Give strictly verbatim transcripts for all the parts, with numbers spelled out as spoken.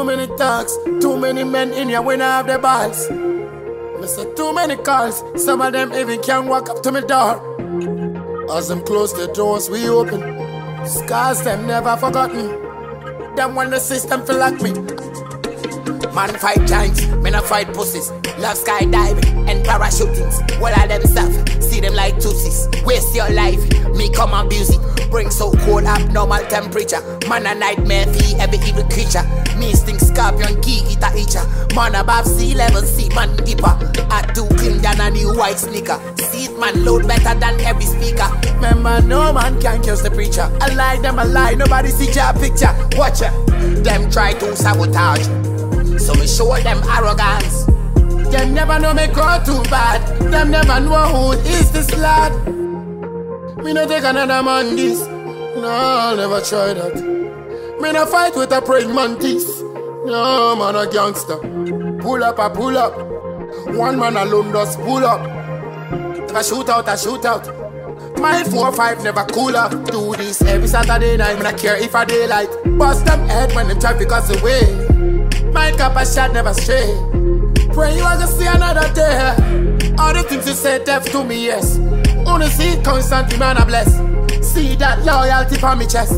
Too many talks, too many men in here when I have the balls. Me say too many calls, some of them even can't walk up to my door. As them close the doors, we open. Scars them never forgotten. Them when the system feel like me. Man fight giants, men a fight pussies. Love skydiving and parachutings. What are them stuff? See them like tootsies. Waste your life, me come abuse it. Bring so cold abnormal temperature. Man a nightmare for every evil creature. Me sting scorpion, key eater eater. Man above sea level, see man deeper. I too clean than a new white sneaker. See it man load better than every speaker. Remember no man can kill the preacher. I like them a lie, nobody see your picture. Watch ya, them try to sabotage. So me show them arrogance. Them never know me grow too bad. Them never know who is this lad. Me no take another man this. No, I'll never try that. Me no fight with a praying mantis. No, man a gangster. Pull up, I pull up. One man alone just pull up. If I shoot out, I shoot out. My four five never cool up. Do this every Saturday night. Me not care if I daylight. Bust them head when the traffic goes away. My cup a shot never stray. Pray you are gonna see another day. All the things you said deaf to me, yes. Only see it constantly, man, I bless. See that loyalty for me chest.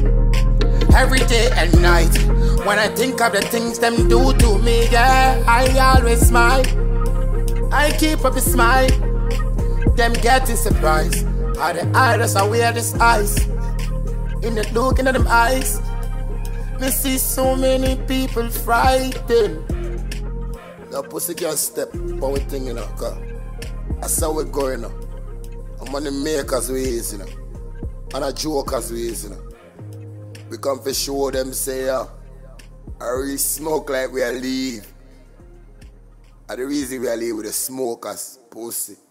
Every day and night. When I think of the things them do to me, yeah, I always smile. I keep up a smile. Them getting surprised. How the iris are wear this eyes. In the look into them eyes. Me see so many people frightened. The pussy can't step on we thing, you know, cause that's how we go, you know. And money makers we is, you know. And a jokers we is, you know. We come to show them say, yeah, I really smoke like we are leave. And the reason we are leave with the smokers, pussy.